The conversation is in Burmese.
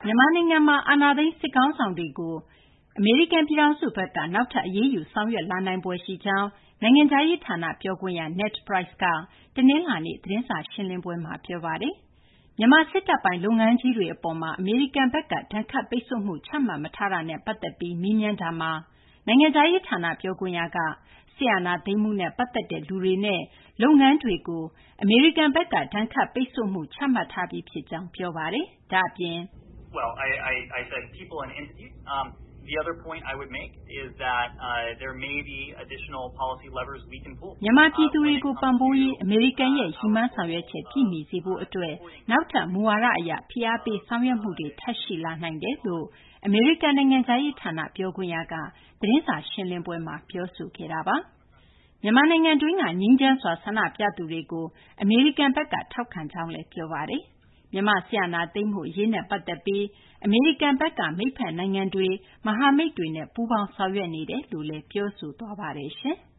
မြန်မာနိုင်ငံမှာအာဏာသိမ်းစစ်ကောင်ဆောင်တွေကိုအမေရိကန်ပြည်ထောင်စုဘက်ကနောက်ထပ်အရေးယူဆောင်ရွက်လာနိုင်ဖွယ်ရှိကြောင်းနိုင်ငံခြားရေးဌာနပြောခွင့်ရ Ned Price ကတနင်္လာနေ့သတင်းစာရှင်းလင်းပွဲမှာပြောပါတယ်။မြန်မာစစ်တပ်ပိုင်လုပ်ငန်းကြီးတွေအပေါ်မှာအမေရိကန်ဘက်ကဒဏ်ခတ်ပိတ်ဆို့မှုချမှတ်မထားတာနဲ့ပတ်သက်ပြီးမေးမြန်းတာမှာနိုင်ငံခြားရေးဌာနပြောခွင့်ရကစစ်အာဏာသိမ်းမှုနဲ့ပတ်သက်တဲ့လူတွေနဲ့လုပ်ငန်းတွေကိုအမေရိကန်ဘက်ကဒဏ်ခတ်ပိတ်ဆို့မှုချမှတ်ထားပြီးဖြစ်ကြောင်းပြောပါတယ်။ဒါ့အပြင် Well, I said people and entities. The other point I would make is that there may be additional policy levers we can pull. မြန်မာပြည်သူတွေကိုပံ့ပိုးရေးအမေရိကန်ရဲ့ရည်မှန်းဆောင်ရွက်ချက်ပြည့်မီစေဖို့အတွက်နောက်ထပ်မူဝါဒအရဖိအားပေးဆောင်ရွက်မှုတွေထပ်ရှိလာနိုင်တယ်လို့အမေရိကန်နိုင်ငံသားရေးဌာနပြောခွင့်ရကသတင်းစာရှင်းလင်းပွဲမှာပြောဆိုခဲ့တာပါ။မြန်မာနိုင်ငံတွင်းကငြိမ်းချမ်းစွာဆန္ဒပြသူတွေကိုအမေရိကန်ဘက်ကထောက်ခံကြောင်းလည်းပြောပါတယ်။မြန်မာဆီယနာသိမ်းမှုအရေးနဲ့ပတ်သက်ပြီးအမေရိကန်ဘက်ကမိတ်ဖက်နိုင်ငံတွေမဟာမိတ်တွေနဲ့ပူးပေါင်းဆောင်ရွက်နေတယ်လို့လည်းပြောဆိုသွားပါတယ်ရှင်။